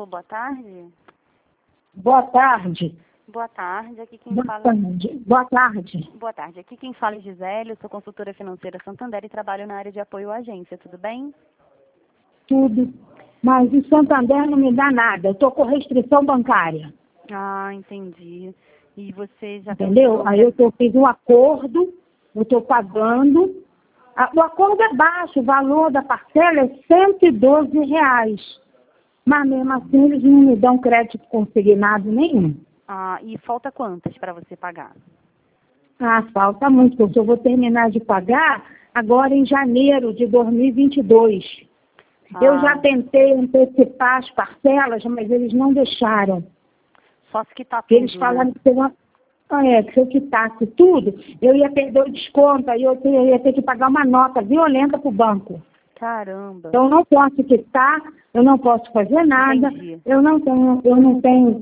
Alô, boa tarde. Boa tarde. Boa tarde, aqui quem Boa fala... tarde. Boa tarde. Boa tarde, aqui quem fala é Gisele, eu sou consultora financeira Santander e trabalho na área de apoio à agência, tudo bem? Tudo. Mas o Santander não me dá nada. Eu estou com restrição bancária. Ah, entendi. E você já Entendeu? pensou... Aí eu fiz um acordo, eu estou pagando. O acordo é baixo, o valor da parcela é R$ 112. Mas mesmo assim eles não me dão crédito consignado nenhum. Ah, e falta quantas para você pagar? Ah, falta muito, porque eu vou terminar de pagar agora em janeiro de 2022. Eu já tentei antecipar as parcelas, mas eles não deixaram. Só se quitar tudo, Eles falaram que se eu quitasse tudo, eu ia perder o desconto, aí eu ia ter que pagar uma nota violenta para o banco. Caramba. Então, eu não posso quitar, eu não posso fazer nada, Entendi. eu não tenho